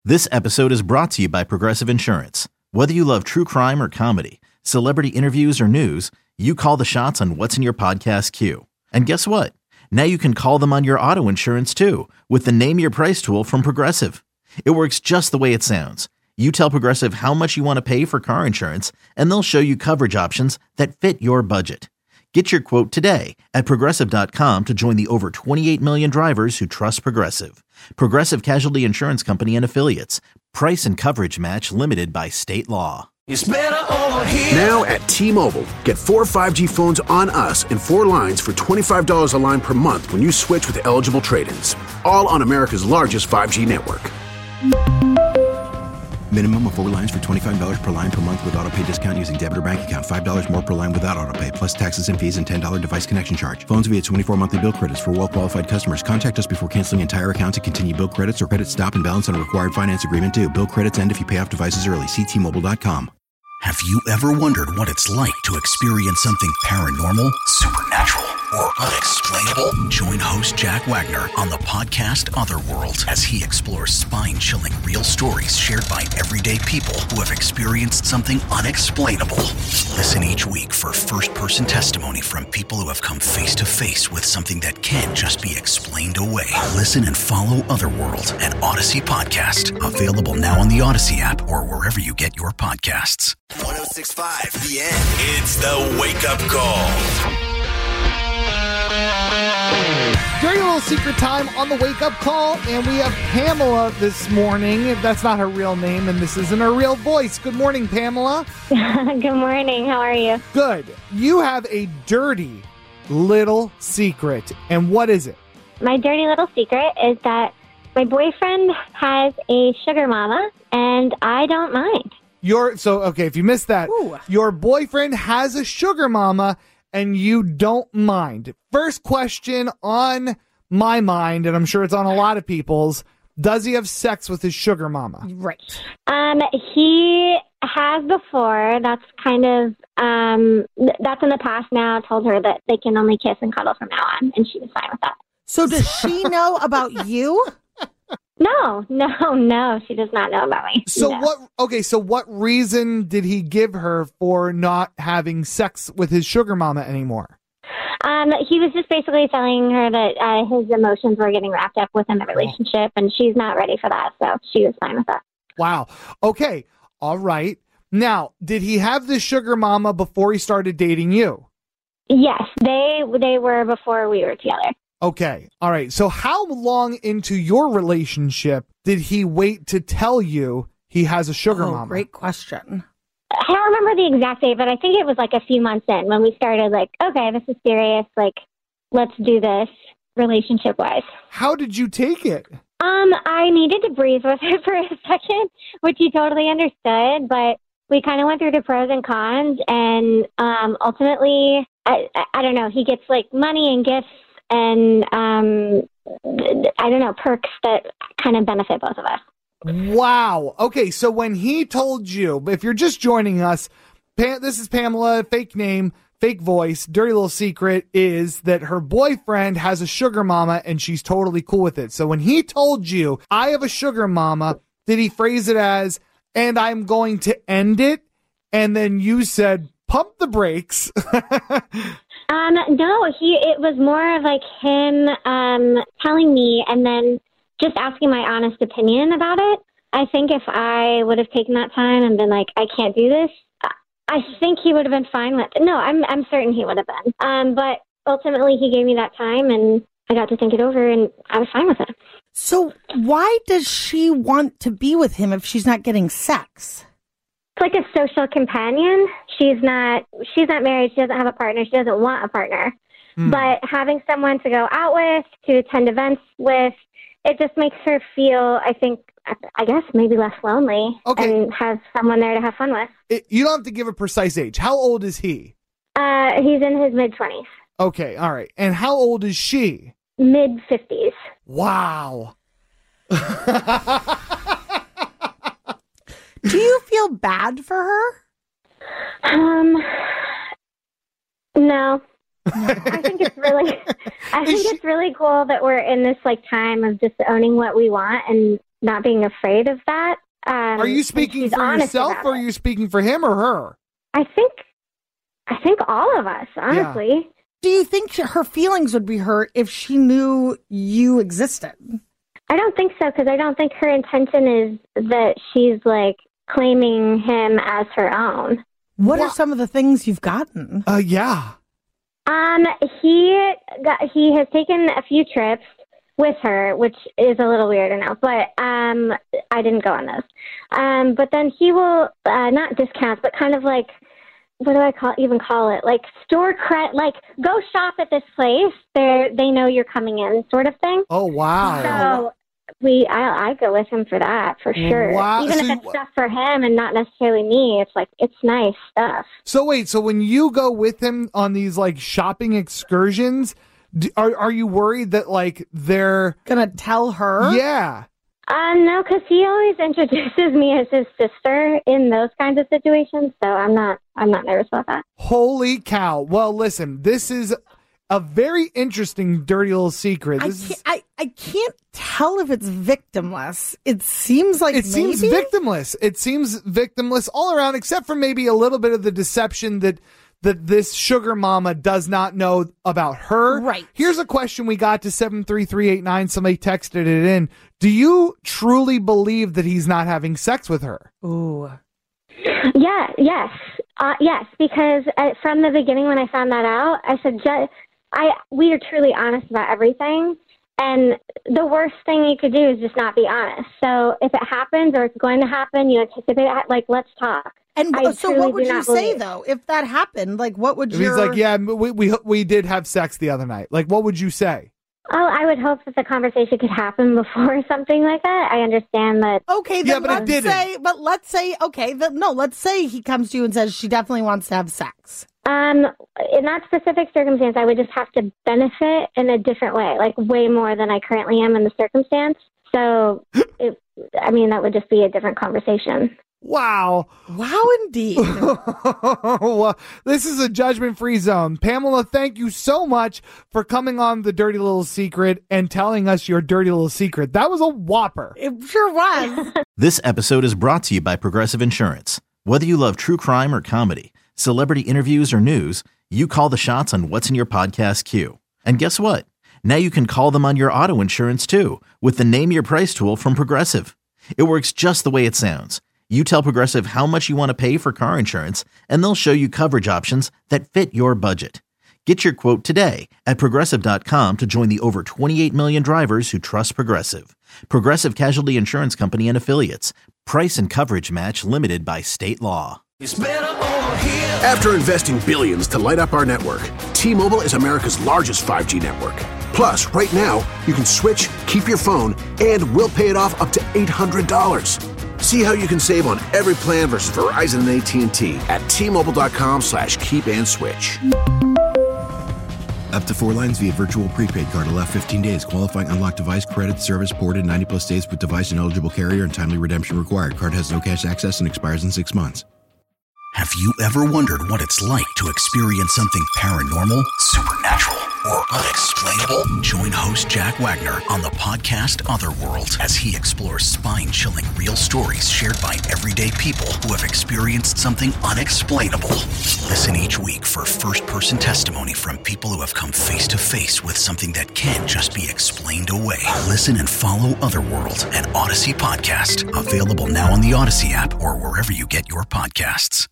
This episode is brought to you by Progressive Insurance. Whether you love true crime or comedy, celebrity interviews or news, you call the shots on what's in your podcast queue. And guess what? Now you can call them on your auto insurance too with the Name Your Price tool from Progressive. It works just the way it sounds. You tell Progressive how much you want to pay for car insurance, and they'll show you coverage options that fit your budget. Get your quote today at Progressive.com to join the over 28 million drivers who trust Progressive. Progressive Casualty Insurance Company and Affiliates. Price and coverage match limited by state law. It's better over here. Now at T-Mobile, get 4 5G phones on us and 4 lines for $25 a line per month when you switch with eligible trade-ins. All on America's largest 5G network. Minimum of 4 lines for $25 per line per month with autopay discount using debit or bank account. $5 more per line without autopay, plus taxes and fees and $10 device connection charge. Phones via 24 monthly bill credits for well-qualified customers. Contact us before canceling entire account to continue bill credits or credit stop and balance on a required finance agreement due. Bill credits end if you pay off devices early. See T-Mobile.com. Have you ever wondered what it's like to experience something paranormal, supernatural, or unexplainable? Join host Jack Wagner on the podcast Otherworld as he explores spine-chilling real stories shared by everyday people who have experienced something unexplainable. Listen each week for first-person testimony from people who have come face-to-face with something that can't just be explained away. Listen and follow Otherworld, an Odyssey podcast. Available now on the Odyssey app or wherever you get your podcasts. 106.5 The End. It's the wake-up call. Dirty Little Secret time on the wake-up call, and we have Pamela this morning. If that's not her real name, and this isn't her real voice. Good morning, Pamela. Good morning. How are you? Good. You have a dirty little secret, and what is it? My dirty little secret is that my boyfriend has a sugar mama, and I don't mind. If you missed that, your boyfriend has a sugar mama, and you don't mind. First question on my mind, and I'm sure it's on a lot of people's, does he have sex with his sugar mama? Right. He has before. That's kind of, that's in the past now. I told her that they can only kiss and cuddle from now on, and she was fine with that. So does she know about you? No, she does not know about me. So no. So what reason did he give her for not having sex with his sugar mama anymore? He was just basically telling her that his emotions were getting wrapped up within the relationship, and she's not ready for that, so she was fine with that. Wow. Okay. All right. Now, did he have this sugar mama before he started dating you? Yes, they were before we were together. Okay. All right. So how long into your relationship did he wait to tell you he has a sugar mama? Great question. I don't remember the exact date, but I think it was like a few months in when we started like, okay, this is serious. Like, let's do this relationship-wise. How did you take it? I needed to breathe with her for a second, which he totally understood, but we kind of went through the pros and cons, and ultimately, I don't know, he gets like money and gifts and, I don't know, perks that kind of benefit both of us. Wow. Okay, so when he told you, if you're just joining us, this is Pamela, fake name, fake voice. Dirty little secret is that her boyfriend has a sugar mama and she's totally cool with it. So when he told you, I have a sugar mama, did he phrase it as, and I'm going to end it? And then you said, pump the brakes. No, it was more of like him telling me and then just asking my honest opinion about it. I think if I would have taken that time and been like, I can't do this, I think he would have been fine with it. No, I'm certain he would have been. But ultimately he gave me that time and I got to think it over and I was fine with it. So why does she want to be with him if she's not getting sex? It's like a social companion. She's not married. She doesn't have a partner. She doesn't want a partner. But having someone to go out with, to attend events with, it just makes her feel, I guess, maybe less lonely and has someone there to have fun with. You don't have to give a precise age. How old is he? He's in his mid-20s. Okay, all right. And how old is she? Mid-50s. Wow. Do you feel bad for her? No. I think it's really cool that we're in this like time of just owning what we want and not being afraid of that. Are you speaking for yourself, or are you speaking for him or her? I think all of us, honestly. Yeah. Do you think her feelings would be hurt if she knew you existed? I don't think so, because I don't think her intention is that she's like claiming him as her own. What are some of the things you've gotten? Yeah. He has taken a few trips with her, which is a little weird, I know, but I didn't go on those. But then he will not discounts, but kind of like, what do I call it? Like store credit, like go shop at this place. They know you're coming in, sort of thing. Oh wow! So I go with him for that for sure. Wow. Even if it's stuff for him and not necessarily me, it's like it's nice stuff. So wait, so when you go with him on these like shopping excursions, are you worried that like they're gonna tell her? Yeah. No, because he always introduces me as his sister in those kinds of situations, so I'm not nervous about that. Holy cow! Well, listen, this is a very interesting, dirty little secret. I can't tell if it's victimless. It seems like seems victimless. It seems victimless all around, except for maybe a little bit of the deception that this sugar mama does not know about her. Right. Here's a question we got to 73389. Somebody texted it in. Do you truly believe that he's not having sex with her? Ooh. Yeah. Yes. Yes. Because from the beginning, when I found that out, I said, we are truly honest about everything. And the worst thing you could do is just not be honest. So if it happens or it's going to happen, you anticipate it, like, let's talk. And so what would you say, though, if that happened? Like, what would you... He's like, yeah, we did have sex the other night. Like, what would you say? Oh, I would hope that the conversation could happen before something like that. I understand that. Okay, then but let's say he comes to you and says she definitely wants to have sex. In that specific circumstance, I would just have to benefit in a different way, like way more than I currently am in the circumstance. So, that would just be a different conversation. Wow. Wow, indeed. Well, this is a judgment-free zone. Pamela, thank you so much for coming on The Dirty Little Secret and telling us your dirty little secret. That was a whopper. It sure was. This episode is brought to you by Progressive Insurance. Whether you love true crime or comedy, celebrity interviews or news, you call the shots on what's in your podcast queue. And guess what? Now you can call them on your auto insurance too with the Name Your Price tool from Progressive. It works just the way it sounds. You tell Progressive how much you want to pay for car insurance, and they'll show you coverage options that fit your budget. Get your quote today at Progressive.com to join the over 28 million drivers who trust Progressive. Progressive Casualty Insurance Company and Affiliates. Price and coverage match limited by state law. After investing billions to light up our network, T-Mobile is America's largest 5G network. Plus, right now, you can switch, keep your phone, and we'll pay it off up to $800. See how you can save on every plan versus Verizon and AT&T at T-Mobile.com/keep-and-switch. Up to 4 lines via virtual prepaid card. Allow 15 days. Qualifying unlocked device credit service ported 90+ days with device and eligible carrier and timely redemption required. Card has no cash access and expires in 6 months. Have you ever wondered what it's like to experience something paranormal, supernatural, or unexplainable? Join host Jack Wagner on the podcast Otherworld as he explores spine-chilling real stories shared by everyday people who have experienced something unexplainable. Listen each week for first-person testimony from people who have come face-to-face with something that can't just be explained away. Listen and follow Otherworld, an Odyssey podcast. Available now on the Odyssey app or wherever you get your podcasts.